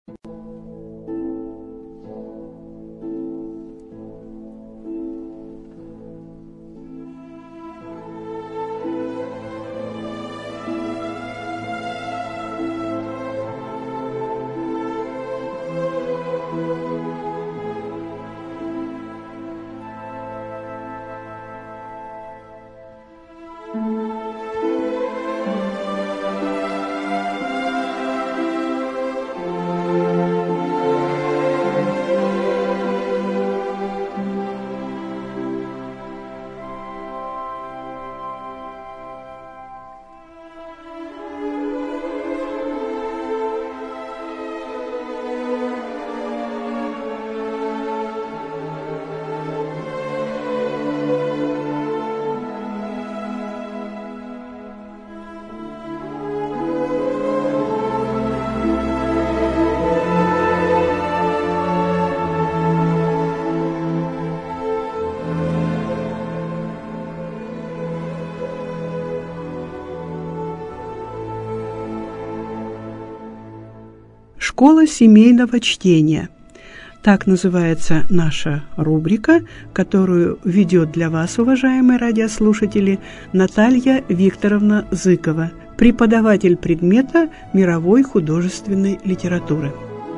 Школа семейного чтения. Так называется наша рубрика, которую ведет для вас, уважаемые радиослушатели, Наталья Викторовна Зыкова, преподаватель предмета мировой художественной литературы.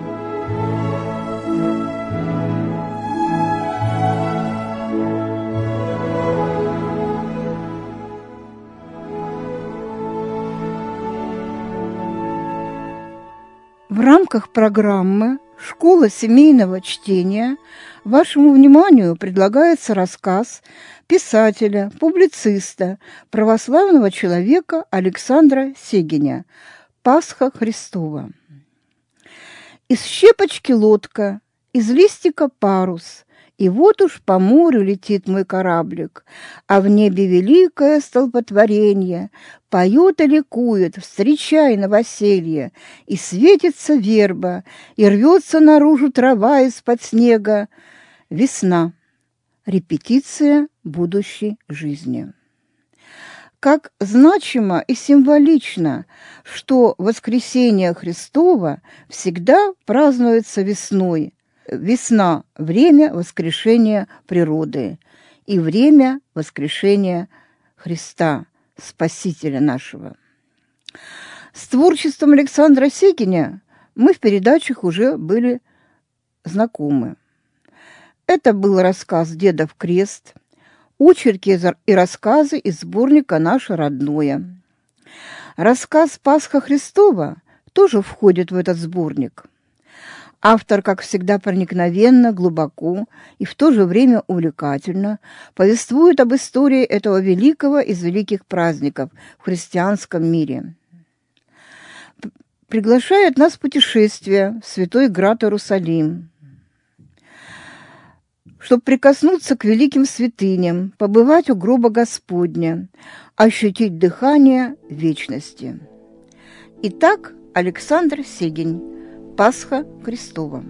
В рамках программы «Школа семейного чтения» вашему вниманию предлагается рассказ писателя, публициста, православного человека Александра Сегиня «Пасха Христова». Из щепочки лодка, из листика парус, и вот уж по морю летит мой кораблик, а в небе великое столпотворение, поет и ликует, встречай новоселье, и светится верба, и рвется наружу трава из-под снега. Весна. Репетиция будущей жизни. Как значимо и символично, что воскресение Христово всегда празднуется весной. Весна – время воскрешения природы и время воскрешения Христа, Спасителя нашего. С творчеством Александра Сегиня мы в передачах уже были знакомы. Это был рассказ «Дедов крест», очерки и рассказы из сборника «Наше родное». Рассказ «Пасха Христова» тоже входит в этот сборник. Автор, как всегда, проникновенно, глубоко и в то же время увлекательно повествует об истории этого великого из великих праздников в христианском мире. Приглашает нас в путешествие в Святой Град Иерусалим, чтобы прикоснуться к великим святыням, побывать у гроба Господня, ощутить дыхание вечности. Итак, Александр Сегинь. Пасха Христова.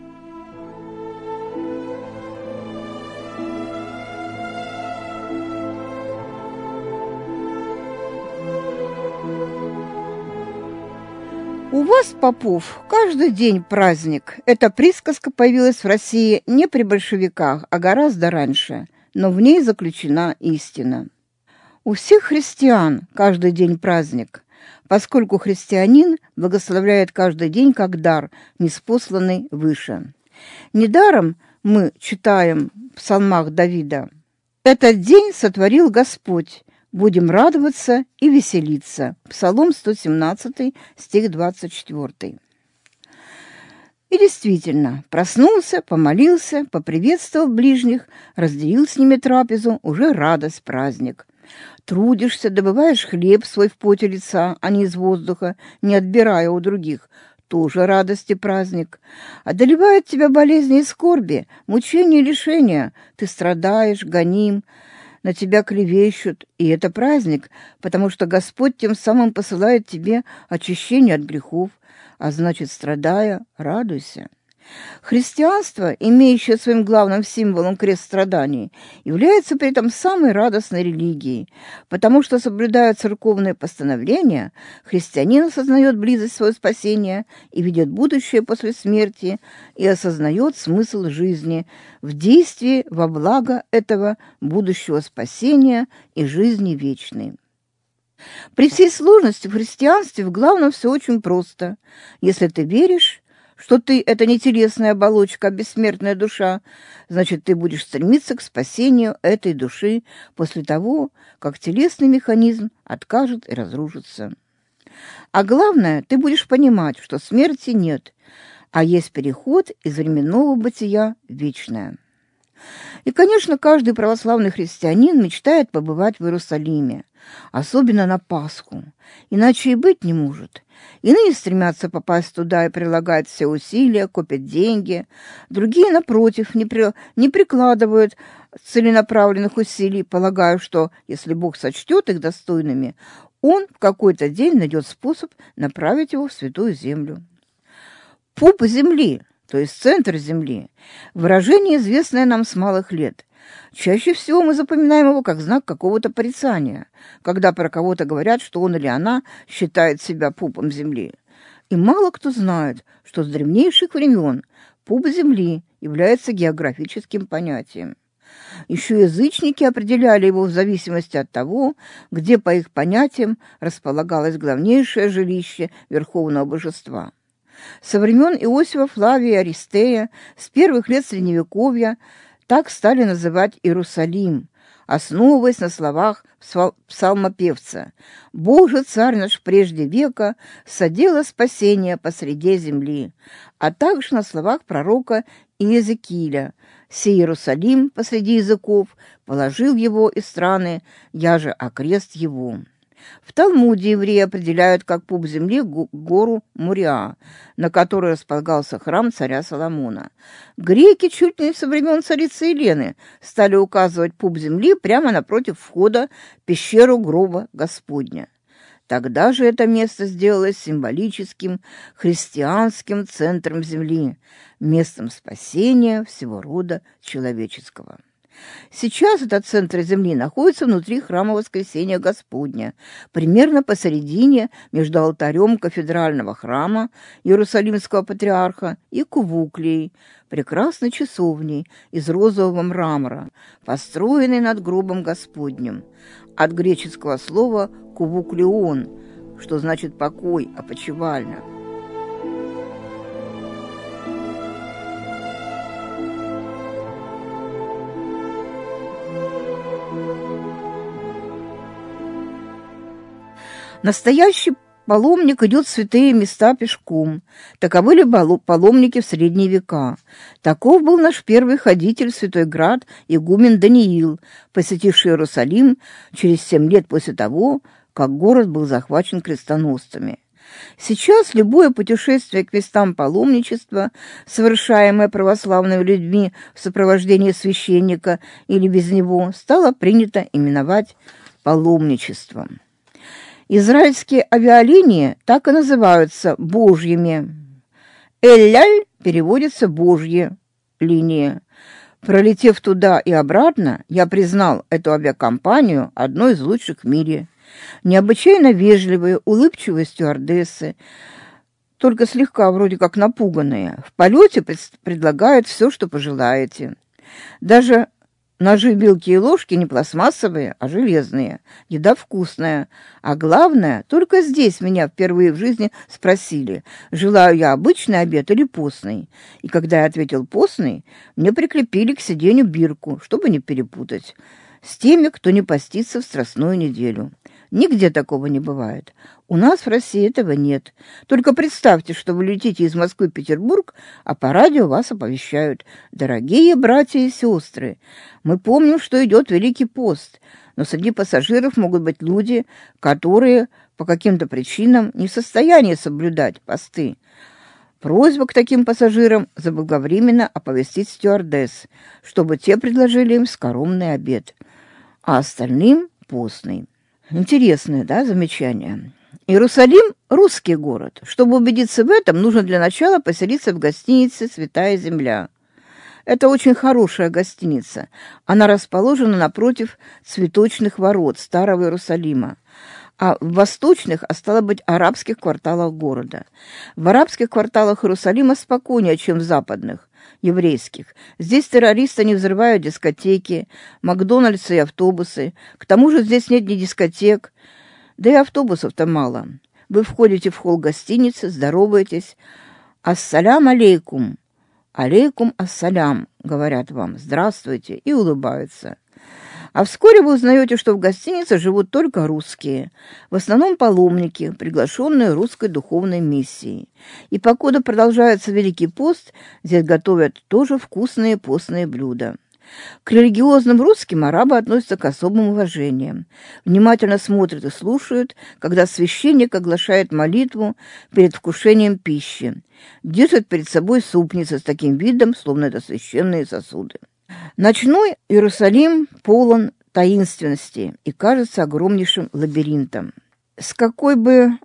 У вас, попов, каждый день праздник. Эта присказка появилась в России не при большевиках, а гораздо раньше, но в ней заключена истина. У всех христиан каждый день праздник, поскольку христианин благословляет каждый день как дар, ниспосланный выше. Недаром мы читаем в псалмах Давида: «Этот день сотворил Господь, будем радоваться и веселиться». Псалом 117, стих 24. И действительно, проснулся, помолился, поприветствовал ближних, разделил с ними трапезу, уже радость, праздник. Трудишься, добываешь хлеб свой в поте лица, а не из воздуха, не отбирая у других. Тоже радость и праздник. Одолевают тебя болезни и скорби, мучения и лишения. Ты страдаешь, гоним, на тебя клевещут. И это праздник, потому что Господь тем самым посылает тебе очищение от грехов. А значит, страдая, радуйся. Христианство, имеющее своим главным символом крест страданий, является при этом самой радостной религией, потому что, соблюдая церковные постановления, христианин осознает близость своего спасения и видит будущее после смерти и осознает смысл жизни в действии во благо этого будущего спасения и жизни вечной. При всей сложности в христианстве в главном все очень просто. Если ты веришь, что ты – это не телесная оболочка, а бессмертная душа, значит, ты будешь стремиться к спасению этой души после того, как телесный механизм откажет и разрушится. А главное, ты будешь понимать, что смерти нет, а есть переход из временного бытия в вечное. И, конечно, каждый православный христианин мечтает побывать в Иерусалиме, особенно на Пасху, иначе и быть не может. Иные стремятся попасть туда и прилагают все усилия, копят деньги. Другие, напротив, не прикладывают целенаправленных усилий, полагая, что, если Бог сочтет их достойными, Он в какой-то день найдет способ направить его в Святую Землю. Пуп земли, то есть центр земли, выражение, известное нам с малых лет. Чаще всего мы запоминаем его как знак какого-то порицания, когда про кого-то говорят, что он или она считает себя пупом земли. И мало кто знает, что с древнейших времен пуп земли является географическим понятием. Еще язычники определяли его в зависимости от того, где, по их понятиям, располагалось главнейшее жилище верховного божества. Со времен Иосифа Флавия и Аристея, с первых лет Средневековья, так стали называть Иерусалим, основываясь на словах псалмопевца: «Боже, царь наш прежде века, содело спасение посреди земли», а также на словах пророка Иезекииля: «Сей Иерусалим посреди языков, положил его из страны, я же окрест его». В Талмуде евреи определяют как пуп земли гору Мориа, на которой располагался храм царя Соломона. Греки чуть ли не со времен царицы Елены стали указывать пуп земли прямо напротив входа в пещеру гроба Господня. Тогда же это место сделалось символическим христианским центром земли, местом спасения всего рода человеческого. Сейчас этот центр земли находится внутри храма Воскресения Господня, примерно посередине между алтарем кафедрального храма Иерусалимского патриарха и кувуклией, прекрасной часовней из розового мрамора, построенной над гробом Господним, от греческого слова «кувуклион», что значит «покой», «опочивальня». Настоящий паломник идет в святые места пешком. Таковы ли паломники в средние века? Таков был наш первый ходитель в Святой Град, игумен Даниил, посетивший Иерусалим через 7 лет после того, как город был захвачен крестоносцами. Сейчас любое путешествие к местам паломничества, совершаемое православными людьми в сопровождении священника или без него, стало принято именовать паломничеством. Израильские авиалинии так и называются «божьими». «Эль-Ляль» переводится «божьи линии». Пролетев туда и обратно, я признал эту авиакомпанию одной из лучших в мире. Необычайно вежливые, улыбчивые стюардессы, только слегка вроде как напуганные. В полете предлагают все, что пожелаете. Даже ножи, вилки и ложки не пластмассовые, а железные. Еда вкусная. А главное, только здесь меня впервые в жизни спросили, желаю я обычный обед или постный. И когда я ответил постный, мне прикрепили к сиденью бирку, чтобы не перепутать с теми, кто не постится в Страстную неделю. Нигде такого не бывает. У нас в России этого нет. Только представьте, что вы летите из Москвы в Петербург, а по радио вас оповещают: «Дорогие братья и сестры, мы помним, что идет Великий пост, но среди пассажиров могут быть люди, которые по каким-то причинам не в состоянии соблюдать посты». Просьба к таким пассажирам заблаговременно оповестить стюардесс, чтобы те предложили им скоромный обед, а остальным – постный. Интересное, да, замечание? Иерусалим – русский город. Чтобы убедиться в этом, нужно для начала поселиться в гостинице «Святая земля». Это очень хорошая гостиница. Она расположена напротив цветочных ворот Старого Иерусалима, а в восточных, а стало быть, арабских кварталах города. В арабских кварталах Иерусалима спокойнее, чем в западных, еврейских. Здесь террористы не взрывают дискотеки, Макдональдсы и автобусы. К тому же здесь нет ни дискотек, да и автобусов-то мало. Вы входите в холл гостиницы, здороваетесь. «Ассалям алейкум». «Алейкум ассалям», говорят вам, «здравствуйте», и улыбаются. А вскоре вы узнаете, что в гостинице живут только русские, в основном паломники, приглашенные русской духовной миссией. И покуда продолжается Великий пост, здесь готовят тоже вкусные постные блюда. К религиозным русским арабы относятся к особым уважением. Внимательно смотрят и слушают, когда священник оглашает молитву перед вкушением пищи. Держат перед собой супницы с таким видом, словно это священные сосуды. Ночной Иерусалим полон таинственности и кажется огромнейшим лабиринтом. С какой бы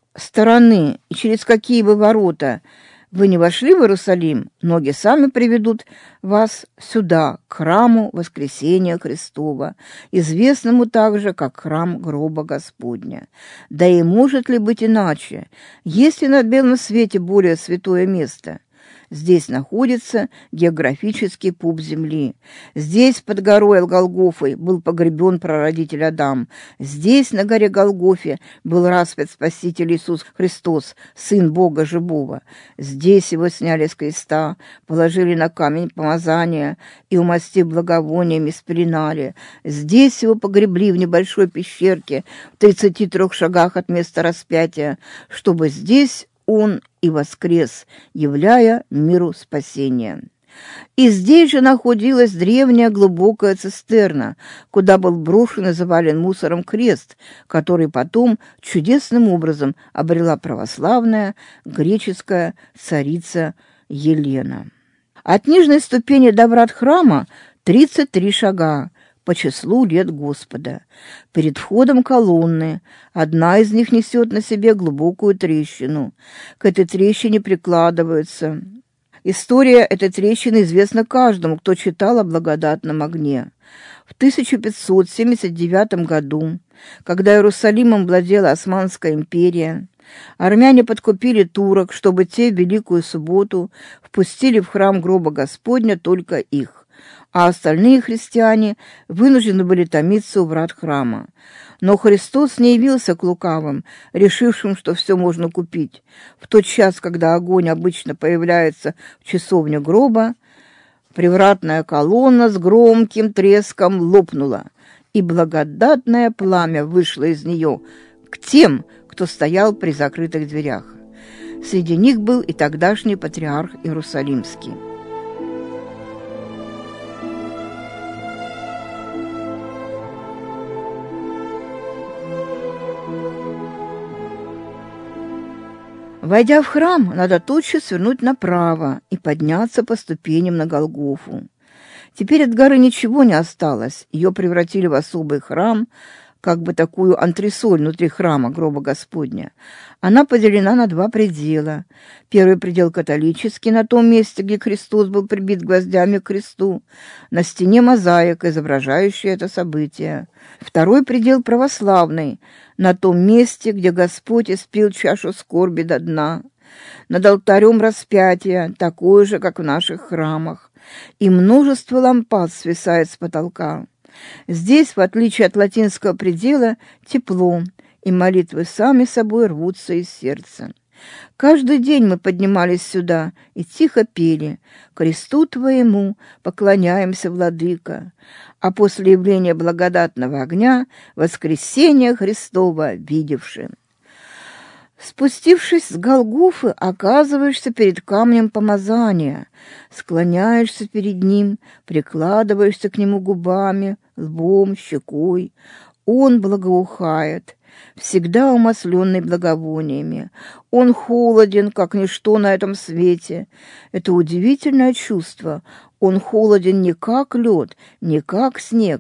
стороны и через какие бы ворота вы не вошли в Иерусалим, ноги сами приведут вас сюда, к храму Воскресения Христова, известному также как храм гроба Господня. Да и может ли быть иначе? Есть ли на белом свете более святое место? Здесь находится географический пуп земли. Здесь, под горой Голгофой, был погребен прародитель Адам. Здесь, на горе Голгофе, был распят Спаситель Иисус Христос, Сын Бога Живого. Здесь его сняли с креста, положили на камень помазания и, умастив благовониями, спеленали. Здесь его погребли в небольшой пещерке в 33 шагах от места распятия, чтобы здесь он и воскрес, являя миру спасение. И здесь же находилась древняя глубокая цистерна, куда был брошен и завален мусором крест, который потом чудесным образом обрела православная греческая царица Елена. От нижней ступени до врат храма 33 шага, по числу лет Господа. Перед входом колонны. Одна из них несет на себе глубокую трещину. К этой трещине прикладываются. История этой трещины известна каждому, кто читал о благодатном огне. В 1579 году, когда Иерусалимом владела Османская империя, армяне подкупили турок, чтобы те в Великую Субботу впустили в храм гроба Господня только их, а остальные христиане вынуждены были томиться у врат храма. Но Христос не явился к лукавым, решившим, что все можно купить. В тот час, когда огонь обычно появляется в часовне гроба, привратная колонна с громким треском лопнула, и благодатное пламя вышло из нее к тем, кто стоял при закрытых дверях. Среди них был и тогдашний патриарх Иерусалимский. Войдя в храм, надо тотчас свернуть направо и подняться по ступеням на Голгофу. Теперь от горы ничего не осталось, ее превратили в особый храм, как бы такую антресоль внутри храма гроба Господня. Она поделена на два предела. Первый предел католический, на том месте, где Христос был прибит гвоздями к кресту. На стене мозаика, изображающая это событие. Второй предел православный, на том месте, где Господь испил чашу скорби до дна. Над алтарем распятия, такое же, как в наших храмах. И множество лампад свисает с потолка. Здесь, в отличие от латинского предела, тепло, и молитвы сами собой рвутся из сердца. Каждый день мы поднимались сюда и тихо пели «Кресту Твоему поклоняемся, Владыка», а после явления благодатного огня воскресения Христова видевши. Спустившись с Голгофы, оказываешься перед камнем помазания, склоняешься перед ним, прикладываешься к нему губами, лбом, щекой. Он благоухает, всегда умасленный благовониями. Он холоден, как ничто на этом свете. Это удивительное чувство. Он холоден не как лед, не как снег.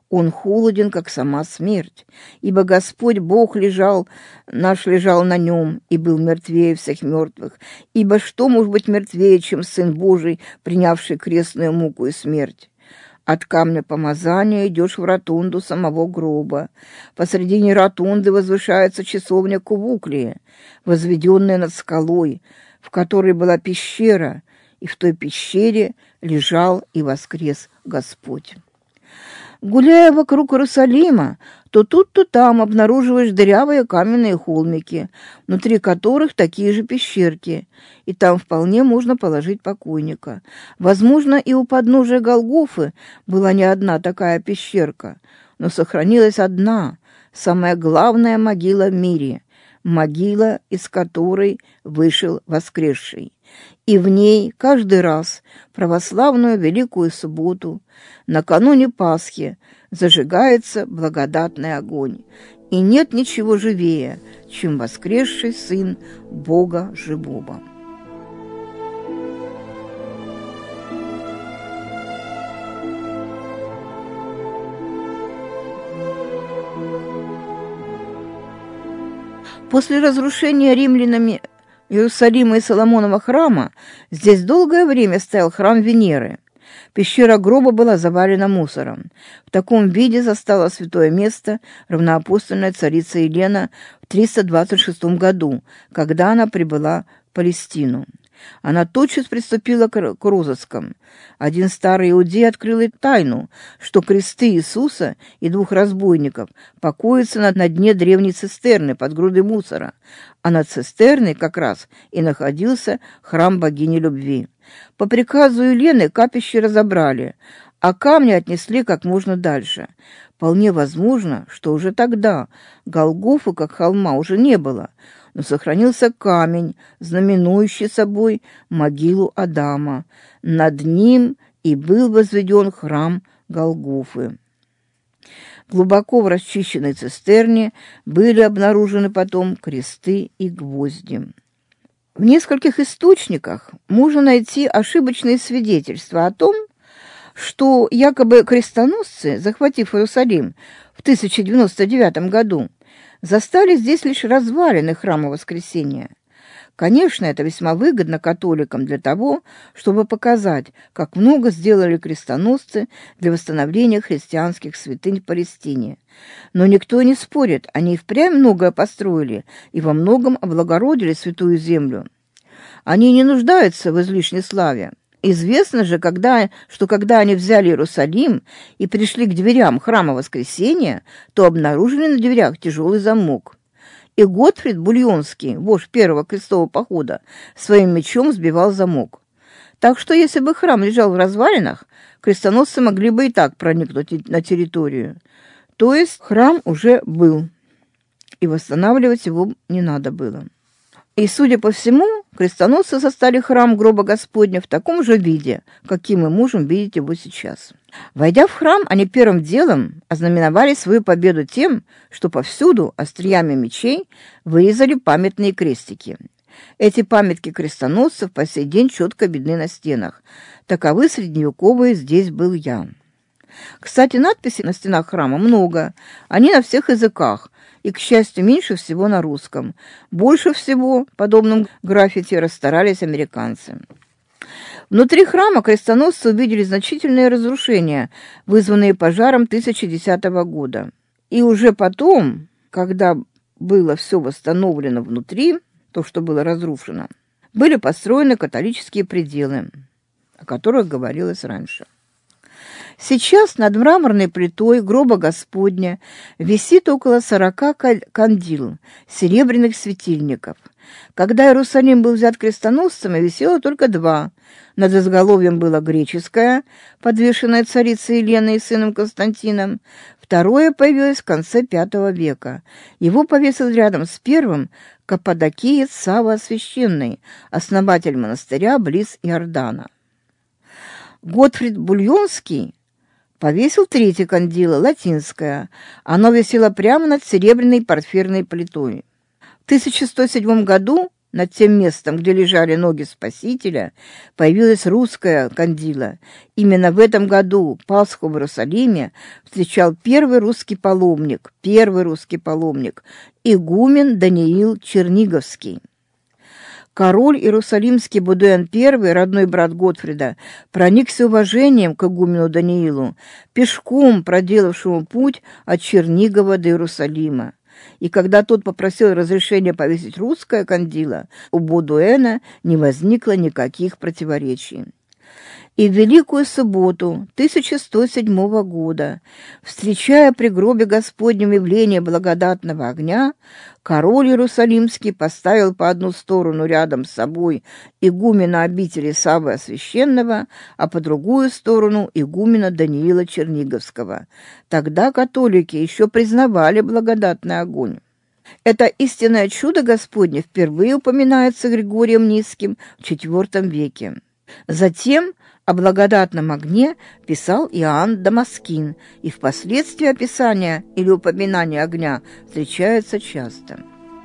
Он холоден, как сама смерть, ибо Господь Бог наш лежал на нем и был мертвее всех мертвых. Ибо что может быть мертвее, чем Сын Божий, принявший крестную муку и смерть? От камня помазания идешь в ротунду самого гроба. Посредине ротунды возвышается часовня Кувуклии, возведенная над скалой, в которой была пещера, и в той пещере лежал и воскрес Господь. Гуляя вокруг Иерусалима, то тут, то там обнаруживаешь дырявые каменные холмики, внутри которых такие же пещерки, и там вполне можно положить покойника. Возможно, и у подножия Голгофы была не одна такая пещерка, но сохранилась одна, самая главная могила в мире, могила, из которой вышел воскресший. И в ней каждый раз православную Великую Субботу, накануне Пасхи, зажигается благодатный огонь. И нет ничего живее, чем воскресший Сын Бога Живого. После разрушения римлянами Иерусалима и Соломонова храма здесь долгое время стоял храм Венеры. Пещера гроба была завалена мусором. В таком виде застала святое место равноапостольная царица Елена в 326 году, когда она прибыла в Палестину. Она тотчас приступила к розыскам. Один старый иудей открыл ей тайну, что кресты Иисуса и двух разбойников покоятся на дне древней цистерны под грудой мусора, а над цистерной как раз и находился храм богини любви. По приказу Елены капище разобрали, а камни отнесли как можно дальше. Вполне возможно, что уже тогда Голгофы как холма уже не было, но сохранился камень, знаменующий собой могилу Адама. Над ним и был возведен храм Голгофы. Глубоко в расчищенной цистерне были обнаружены потом кресты и гвозди. В нескольких источниках можно найти ошибочные свидетельства о том, что якобы крестоносцы, захватив Иерусалим в 1099 году, застали здесь лишь развалины храма Воскресения. Конечно, это весьма выгодно католикам для того, чтобы показать, как много сделали крестоносцы для восстановления христианских святынь в Палестине. Но никто не спорит, они и впрямь многое построили и во многом облагородили святую землю. Они не нуждаются в излишней славе. Известно же, что когда они взяли Иерусалим и пришли к дверям храма Воскресения, то обнаружили на дверях тяжелый замок. И Готфрид Бульонский, вождь первого крестового похода, своим мечом сбивал замок. Так что если бы храм лежал в развалинах, крестоносцы могли бы и так проникнуть на территорию. То есть храм уже был, и восстанавливать его не надо было. И, судя по всему, крестоносцы застали храм гроба Господня в таком же виде, каким мы можем видеть его сейчас. Войдя в храм, они первым делом ознаменовали свою победу тем, что повсюду остриями мечей вырезали памятные крестики. Эти памятки крестоносцев по сей день четко видны на стенах. Таковы средневековые «Здесь был я». Кстати, надписей на стенах храма много. Они на всех языках. И, к счастью, меньше всего на русском. Больше всего подобным граффити расстарались американцы. Внутри храма крестоносцы увидели значительные разрушения, вызванные пожаром 1010 года. И уже потом, когда было все восстановлено внутри, то, что было разрушено, были построены католические пределы, о которых говорилось раньше. Сейчас над мраморной плитой гроба Господня висит около 40 кандил, серебряных светильников. Когда Иерусалим был взят крестоносцами, висело только 2. Над изголовьем было греческое, подвешенное царицей Еленой и сыном Константином. Второе появилось в конце V века. Его повесил рядом с первым каппадокиец Савва Священный, основатель монастыря близ Иордана. Готфрид Бульонский повесил 3 кандило, латинское. Оно висело прямо над серебряной порфирной плитой. В 1107 году над тем местом, где лежали ноги Спасителя, появилась русская кандила. Именно в этом году Пасху в Иерусалиме встречал первый русский паломник, игумен Даниил Черниговский. Король Иерусалимский Бодуэн I, родной брат Готфрида, проникся уважением к игумену Даниилу, пешком проделавшему путь от Чернигова до Иерусалима. И когда тот попросил разрешения повесить русское кандила, у Бодуэна не возникло никаких противоречий. И в Великую Субботу 1107 года, встречая при гробе Господнем явление благодатного огня, король Иерусалимский поставил по одну сторону рядом с собой игумена обители Саввы Священного, а по другую сторону игумена Даниила Черниговского. Тогда католики еще признавали благодатный огонь. Это истинное чудо Господне впервые упоминается Григорием Низким в IV веке. Затем о благодатном огне писал Иоанн Дамаскин, и впоследствии описание или упоминание огня встречается часто.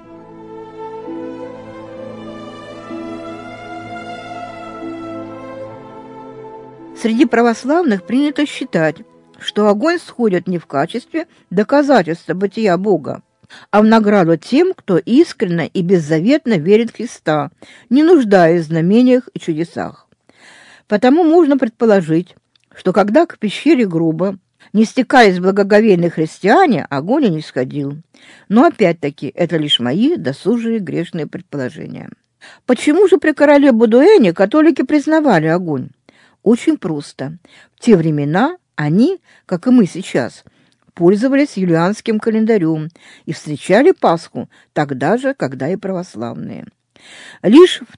Среди православных принято считать, что огонь сходит не в качестве доказательства бытия Бога, а в награду тем, кто искренне и беззаветно верит в Христа, не нуждаясь в знамениях и чудесах. Потому можно предположить, что когда к пещере гроба не стекались благоговейные христиане, огонь и не сходил. Но опять-таки это лишь мои досужие грешные предположения. Почему же при короле Бодуэне католики признавали огонь? Очень просто. В те времена они, как и мы сейчас, пользовались юлианским календарем и встречали Пасху тогда же, когда и православные. Лишь в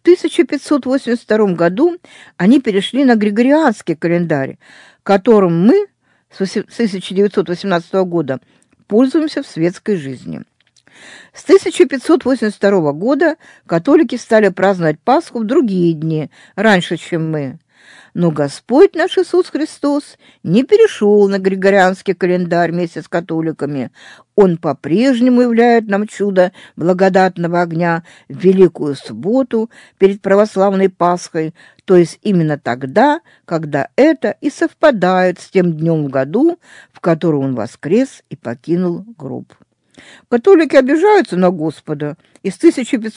1582 году они перешли на григорианский календарь, которым мы с 1918 года пользуемся в светской жизни. С 1582 года католики стали праздновать Пасху в другие дни, раньше, чем мы. Но Господь наш Иисус Христос не перешел на григорианский календарь вместе с католиками. Он по-прежнему являет нам чудо благодатного огня в Великую Субботу перед православной Пасхой, то есть именно тогда, когда это и совпадает с тем днем в году, в который он воскрес и покинул гроб. Католики обижаются на Господа и с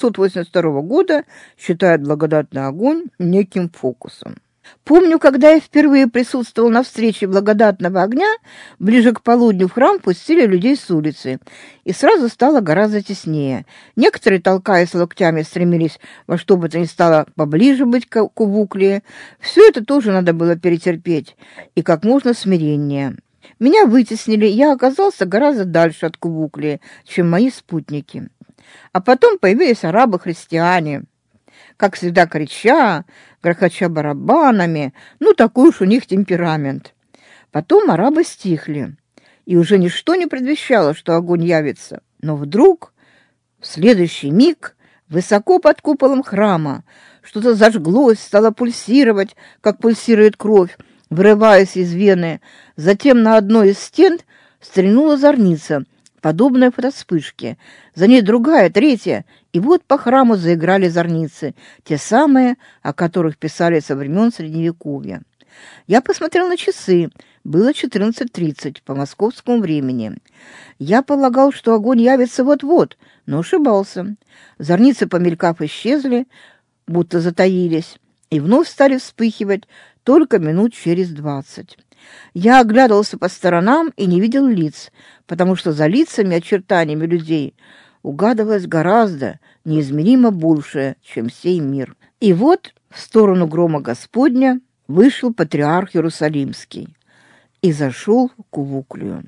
1582 года считают благодатный огонь неким фокусом. Помню, когда я впервые присутствовал на встрече благодатного огня, ближе к полудню в храм пустили людей с улицы, и сразу стало гораздо теснее. Некоторые, толкаясь локтями, стремились во что бы то ни стало поближе быть к Кувуклии. Все это тоже надо было перетерпеть, и как можно смиреннее. Меня вытеснили, я оказался гораздо дальше от Кувуклии, чем мои спутники. А потом появились арабы-христиане, как всегда крича, грохоча барабанами, такой уж у них темперамент. Потом арабы стихли, и уже ничто не предвещало, что огонь явится. Но вдруг, в следующий миг, высоко под куполом храма, что-то зажглось, стало пульсировать, как пульсирует кровь, вырываясь из вены. Затем на одной из стен стрельнула зорница, подобная фотоспышке. За ней другая, третья, и вот по храму заиграли зорницы, те самые, о которых писали со времен Средневековья. Я посмотрел на часы, было 14:30 по московскому времени. Я полагал, что огонь явится вот-вот, но ошибался. Зорницы, помелькав, исчезли, будто затаились, и вновь стали вспыхивать только минут через 20. Я оглядывался по сторонам и не видел лиц, потому что за лицами, очертаниями людей угадывалось гораздо неизмеримо большее, чем сей мир. И вот в сторону грома Господня вышел патриарх Иерусалимский и зашел в Кувуклию,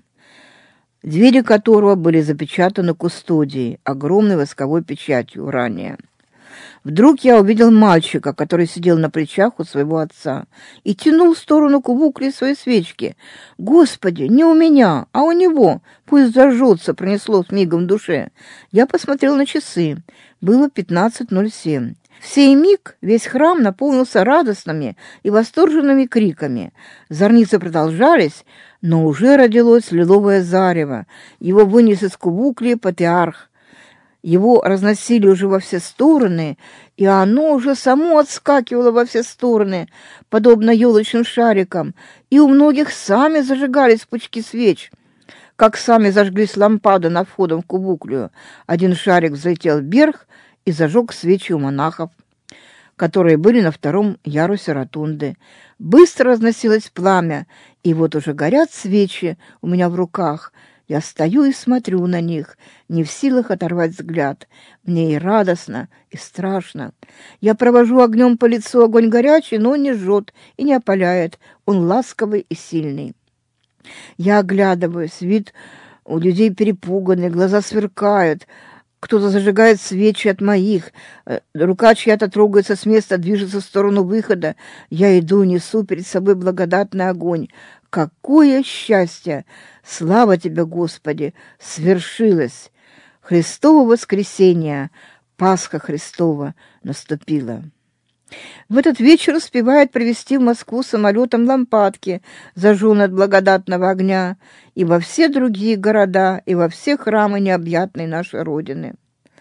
двери которого были запечатаны кустодией, огромной восковой печатью ранее. Вдруг я увидел мальчика, который сидел на плечах у своего отца и тянул в сторону Кувуклии свои свечки. «Господи, не у меня, а у него! Пусть зажжется!» — пронесло с мигом в душе. Я посмотрел на часы. Было 15:07. В сей миг весь храм наполнился радостными и восторженными криками. Зорницы продолжались, но уже родилось лиловое зарево. Его вынес из Кувуклии патриарх Его разносили уже во все стороны, и оно уже само отскакивало во все стороны, подобно елочным шарикам, и у многих сами зажигались пучки свеч, как сами зажглись лампады над входом в кубуклию. Один шарик взлетел вверх и зажег свечи у монахов, которые были на втором ярусе ротунды. Быстро разносилось пламя, и вот уже горят свечи у меня в руках. Я стою и смотрю на них, не в силах оторвать взгляд. Мне и радостно, и страшно. Я провожу огнем по лицу, огонь горячий, но он не жжет и не опаляет. Он ласковый и сильный. Я оглядываюсь, вид у людей перепуганный, глаза сверкают. Кто-то зажигает свечи от моих, рука чья-то трогается с места, движется в сторону выхода. Я иду, несу перед собой благодатный огонь. Какое счастье! Слава тебе, Господи! Свершилось! Христово воскресение, Пасха Христова наступила. В этот вечер успевает привезти в Москву самолетом лампадки, зажженные от благодатного огня, и во все другие города, и во все храмы необъятной нашей Родины.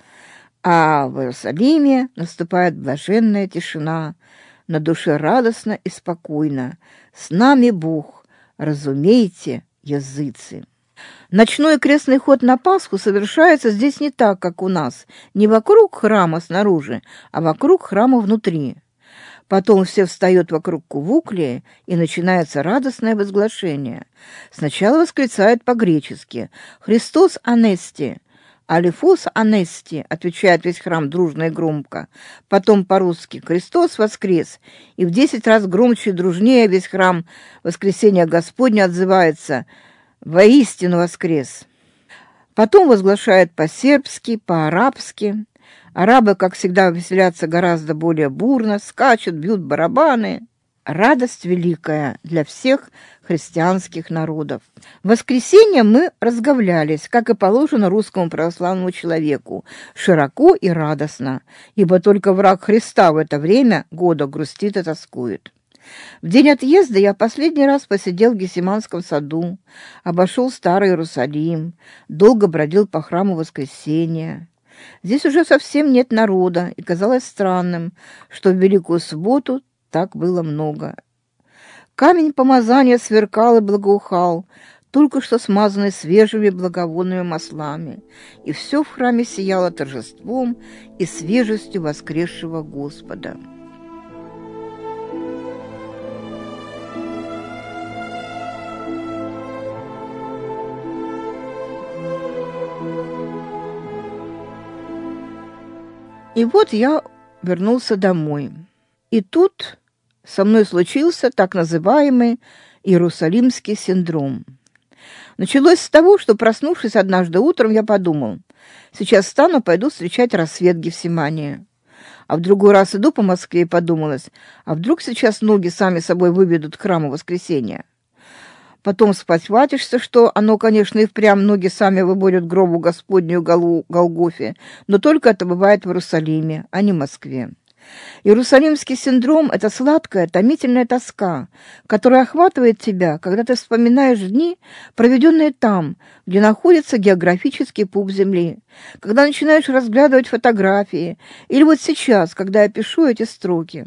А в Иерусалиме наступает блаженная тишина, на душе радостно и спокойно. С нами Бог, разумейте, языцы. Ночной крестный ход на Пасху совершается здесь не так, как у нас, не вокруг храма снаружи, а вокруг храма внутри. Потом все встают вокруг кувуклии, и начинается радостное возглашение. Сначала восклицают по-гречески «Христос анести», «Алифос анести», отвечает весь храм дружно и громко. Потом по-русски «Христос воскрес», и в 10 раз громче и дружнее весь храм воскресения Господня отзывается «Воистину воскрес». Потом возглашают по-сербски, по-арабски. Арабы, как всегда, веселятся гораздо более бурно, скачут, бьют барабаны. Радость великая для всех христианских народов. В воскресенье мы разговлялись, как и положено русскому православному человеку, широко и радостно, ибо только враг Христа в это время года грустит и тоскует. В день отъезда я последний раз посидел в Гефсиманском саду, обошел Старый Иерусалим, долго бродил по храму Воскресения. Здесь уже совсем нет народа, и казалось странным, что в Великую Субботу так было много. Камень помазания сверкал и благоухал, только что смазанный свежими благовонными маслами, и все в храме сияло торжеством и свежестью воскресшего Господа. И вот я вернулся домой. И тут со мной случился так называемый Иерусалимский синдром. Началось с того, что, проснувшись однажды утром, я подумал, сейчас встану, пойду встречать рассвет в Гефсимании. А в другой раз иду по Москве и подумалось, а вдруг сейчас ноги сами собой выведут к храму Воскресения. Потом спохватишься, что оно, конечно, и впрямь ноги сами выводят к гробу Господню Голгофе, но только это бывает в Иерусалиме, а не в Москве. Иерусалимский синдром – это сладкая, томительная тоска, которая охватывает тебя, когда ты вспоминаешь дни, проведенные там, где находится географический пуп земли, когда начинаешь разглядывать фотографии, или вот сейчас, когда я пишу эти строки.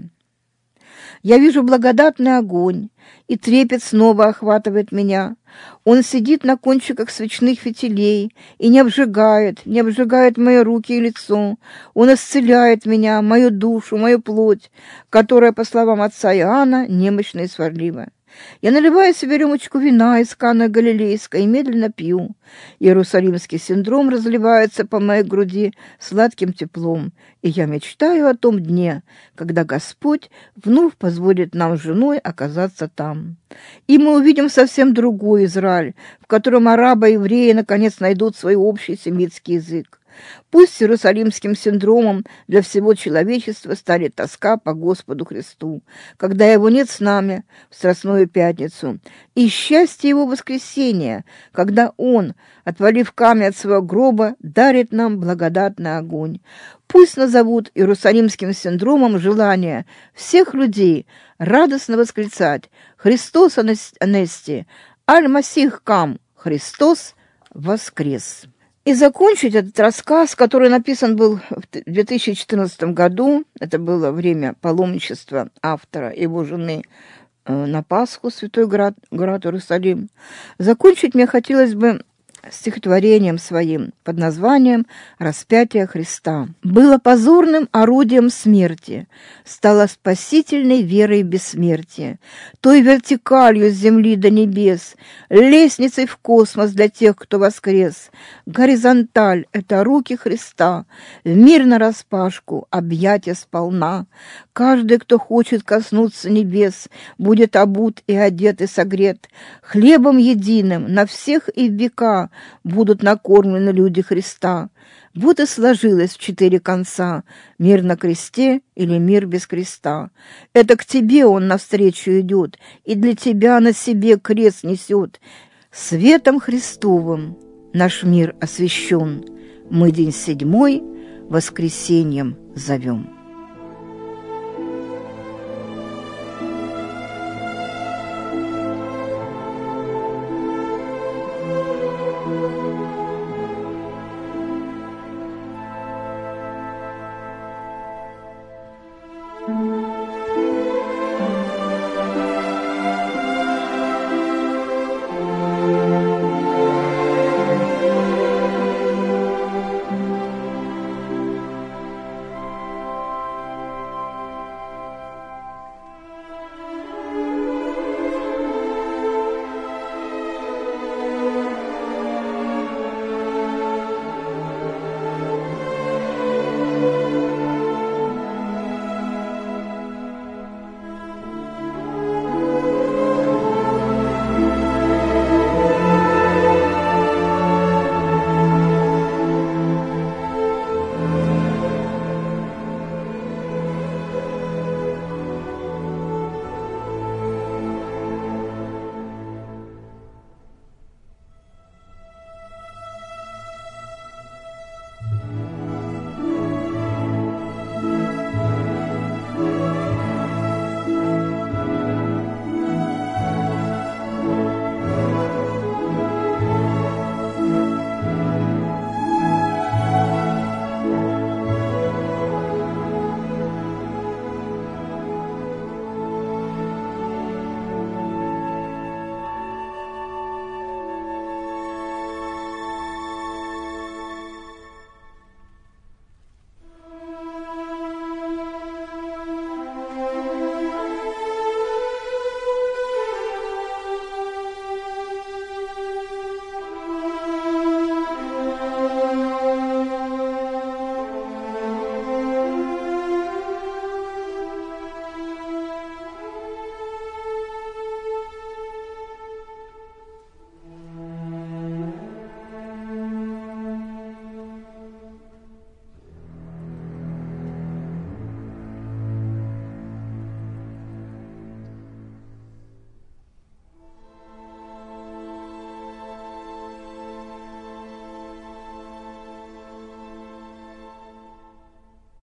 Я вижу благодатный огонь, и трепет снова охватывает меня. Он сидит на кончиках свечных фитилей и не обжигает мои руки и лицо. Он исцеляет меня, мою душу, мою плоть, которая, по словам отца Иоанна, немощна и сварлива. Я наливаю себе рюмочку вина из Каны Галилейской и медленно пью. Иерусалимский синдром разливается по моей груди сладким теплом, и я мечтаю о том дне, когда Господь вновь позволит нам с женой оказаться там. И мы увидим совсем другой Израиль, в котором арабы и евреи наконец найдут свой общий семитский язык. Пусть иерусалимским синдромом для всего человечества станет тоска по Господу Христу, когда Его нет с нами в Страстную Пятницу, и счастье Его воскресения, когда Он, отвалив камень от своего гроба, дарит нам благодатный огонь. Пусть назовут иерусалимским синдромом желание всех людей радостно восклицать «Христос анести, аль-Масих кам, Христос воскрес». И закончить этот рассказ, который написан был в 2014 году, это было время паломничества автора и его жены на Пасху, святой город Иерусалим. Закончить мне хотелось бы стихотворением своим под названием «Распятие Христа». «Было позорным орудием смерти, стало спасительной верой бессмертия, той вертикалью с земли до небес, лестницей в космос для тех, кто воскрес. Горизонталь — это руки Христа, в мир нараспашку, объятия сполна. Каждый, кто хочет коснуться небес, будет обут и одет и согрет. Хлебом единым на всех и в века будут накормлены люди Христа. Вот и сложилось в 4 конца: мир на кресте или мир без креста. Это к тебе он навстречу идет, и для тебя на себе крест несет. Светом Христовым наш мир освящен, мы день 7 воскресеньем зовем».